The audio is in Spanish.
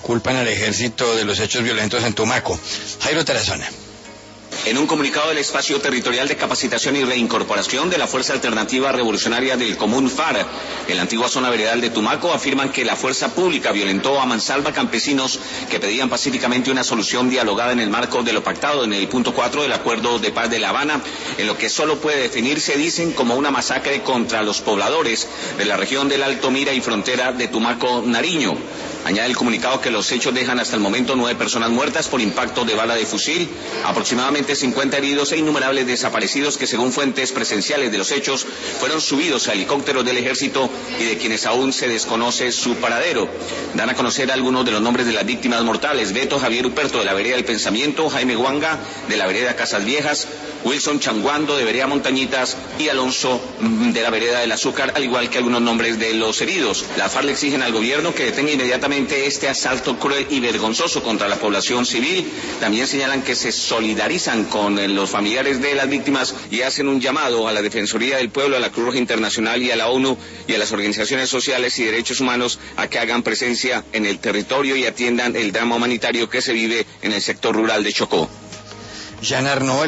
culpan al ejército de los hechos violentos en Tumaco. Jairo Tarazona. En un comunicado del Espacio Territorial de Capacitación y Reincorporación de la Fuerza Alternativa Revolucionaria del Común FARC, en la antigua zona veredal de Tumaco, afirman que la fuerza pública violentó a mansalva campesinos que pedían pacíficamente una solución dialogada en el marco de lo pactado en el punto 4 del Acuerdo de Paz de La Habana, en lo que solo puede definirse, dicen, como una masacre contra los pobladores de la región del Alto Mira y frontera de Tumaco, Nariño. Añade el comunicado que los hechos dejan hasta el momento 9 personas muertas por impacto de bala de fusil, aproximadamente 50 heridos e innumerables desaparecidos que, según fuentes presenciales de los hechos, fueron subidos a helicópteros del ejército y de quienes aún se desconoce su paradero. Dan a conocer algunos de los nombres de las víctimas mortales: Beto Javier Uperto, de la vereda del Pensamiento; Jaime Guanga, de la vereda Casas Viejas; Wilson Changuando, de vereda Montañitas; y Alonso, de la vereda del Azúcar, al igual que algunos nombres de los heridos. La FARC le exigen al gobierno que detenga inmediatamente este asalto cruel y vergonzoso contra la población civil. También señalan que se solidarizan con los familiares de las víctimas y hacen un llamado a la Defensoría del Pueblo, a la Cruz Roja Internacional y a la ONU y a las organizaciones sociales y derechos humanos a que hagan presencia en el territorio y atiendan el drama humanitario que se vive en el sector rural de Chocó. Jean Arnaud.